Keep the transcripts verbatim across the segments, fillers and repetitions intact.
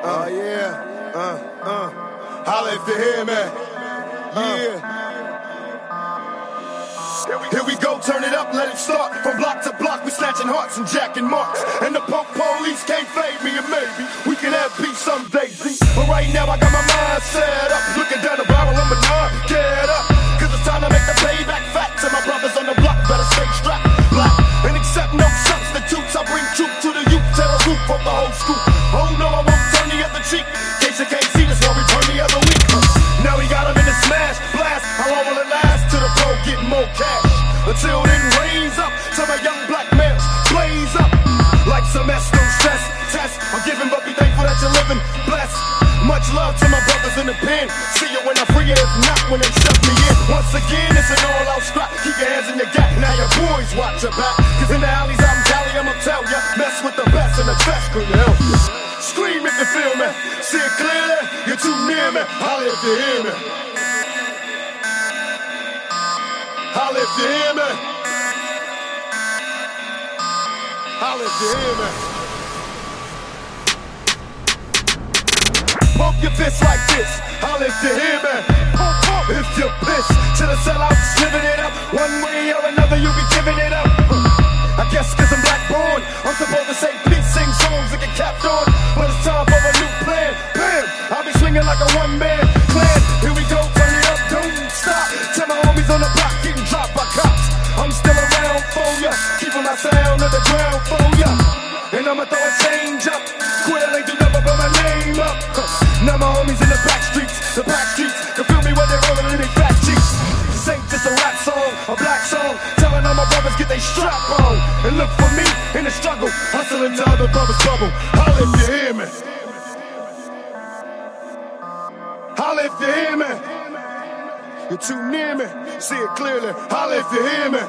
Uh, yeah. Uh, uh. Holla if you hear me. Yeah. Here we go, turn it up, let it start. From block to block, we snatching hearts and jacking marks. And the punk police can't fade me, and maybe we can have peace someday. But right now I got my mind set up, looking down the barrel of my nine. Get up, cause it's time to make the payback fat. And my brothers on the block better stay strapped. Black and accept no substitutes. I bring truth to the youth, tear the roof off the whole school. Oh no, I won't turn the other cheek. In case you can't see this, why we turn the other week. Now we got him in the smash, blast. How long will it last? Till the pro get more cash. Until then, raise up, till my young black males blaze up. Like some S, no stress, test. I'm giving, but be thankful that you're living blessed. Much love to my brothers in the pen. See you when I free you, if not when they shut me in. Once again, it's an all-out scrap. Keep your hands in your gap, now your boys watch your back. Cause in the alleys I'm jolly, I'ma tell ya. Mess with the best and the best couldn't help you. Scream if you feel me, see it clearly. You're too near me, holla if you hear me. Holla if you hear me. Holla if you hear me. Pump your fist like this. Holla if you hear me. Pump, pump if you're pissed. To the sellouts, living it up. One way or another, you'll be giving it up. I guess cause I'm black born, I'm supposed to say peace, sing songs and get capped on. But it's time for a new plan. Bam! I'll be swinging like a one-man clan. Here we go, turn it up, don't stop. Tell my homies on the block getting dropped by cops. I'm still around for ya, keeping my sound on the ground for ya. And I'ma throw a change up. Quit, ain't do nothing but my name up. Now my homies in the back streets, the back streets can feel me when they're rolling in their fat cheeks. This ain't just a rap song, a black song, telling all my brothers get they strap on. And look for me in the struggle, hustling to other brothers' trouble. Holla if you hear me. Holla if you hear me. You're too near me, see it clearly. Holla if you hear me.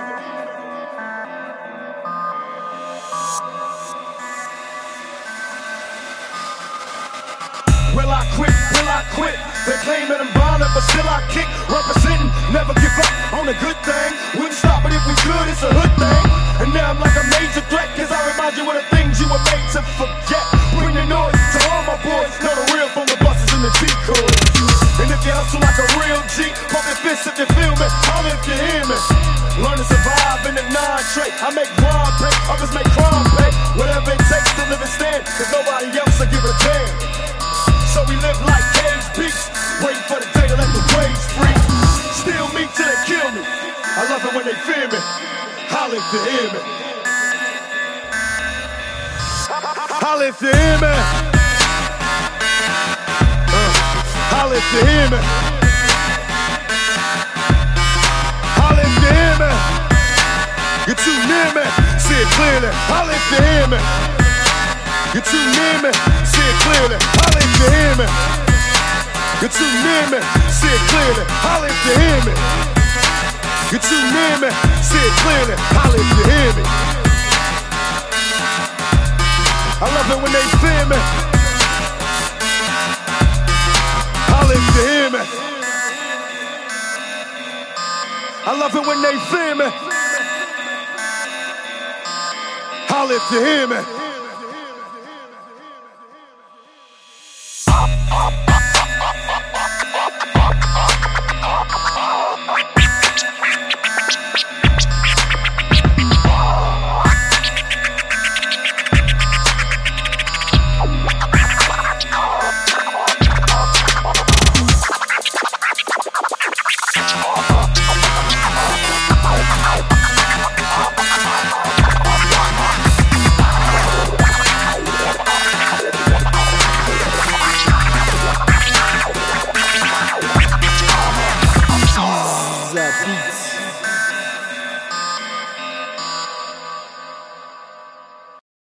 Will I quit? Will I quit? They claim that I'm violent, but still I kick. Representing, never give up on a good thing. Wouldn't stop it if we could, it's a hood thing. And now I'm like a major threat, cause I remind you of the things you were made to forget. Bring the noise to all my boys, know the real from the buses and the G-Codes. And if you hustle like a real G, pump your fists if you feel me, holla if you hear me. Learn to survive in the non-trade. I make grind pay, others make crime pay. Whatever it takes to live and stand, cause nobody else will give a damn. So we live like cage beasts, waiting for the day to let the waves free. Steal me till they kill me. I love it when they fear me. Holla if you hear me. Holla if you hear me. Uh, holla if you hear me. Holla if you hear me. You're too near me, see it clearly. Holla if you hear me. You're too near me, see it clearly. Holla if you hear me. You're too near me, see it clearly. Holla if you hear me. You're too near me, see it clearly. Holla if you hear me. I love it when they fear me. Holla if you hear me. I love it when they fear me. Holla if you hear me.